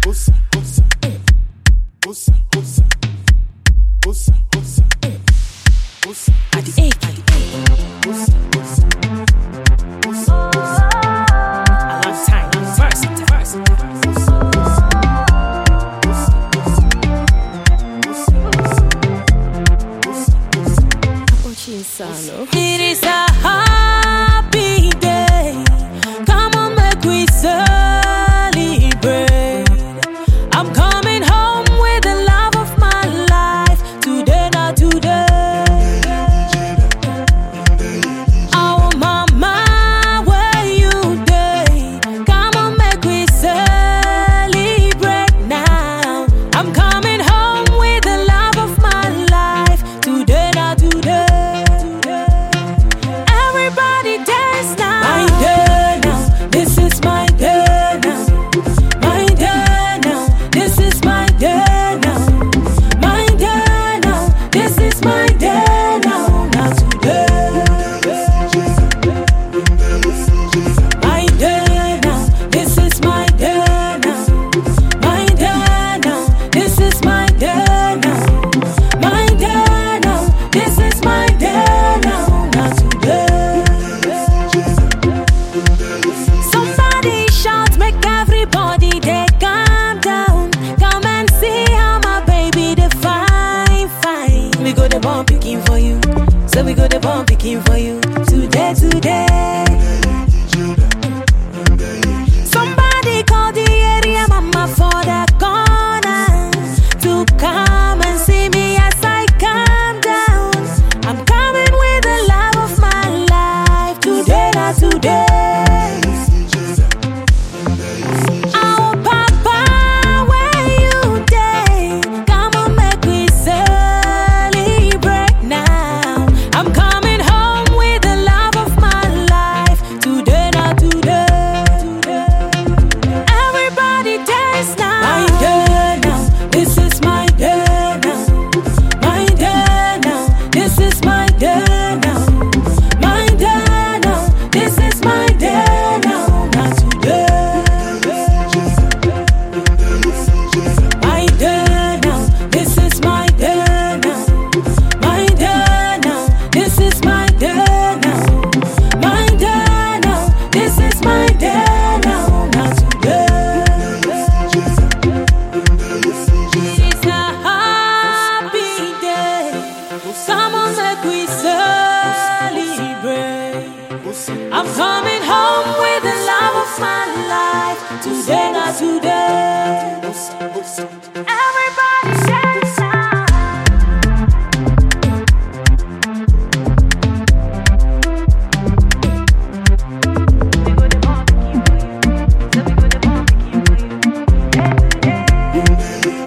It is a happy day. Come on, make we celebrate. I'm coming home with the love of my life. Today, not today. Oh, mama, where you day? Come on, make we celebrate now. I'm coming home with the love of my life. Today, not today. So we go the bomb picking for you today, today. Somebody call the area mama for the corner to come and see me as I calm down. I'm coming with the love of my life today, not today. Oh papa, where you day? Come on, make we celebrate now. I'm coming home with the love of my life. Today, not today. Everybody dance now. My day now. This is my day now. My day now. This is my day now. My day now. This is my day now. Not today. My day now. This is my day now. My day now. This is my day now. My day now. This is my day now. Not today. It's a happy day. Come on, make we celebrate. I'm coming home with the love of my life. Today, not today. Everybody dance now. We go the bomb picking for you. So we go the bomb picking for you. Today, today.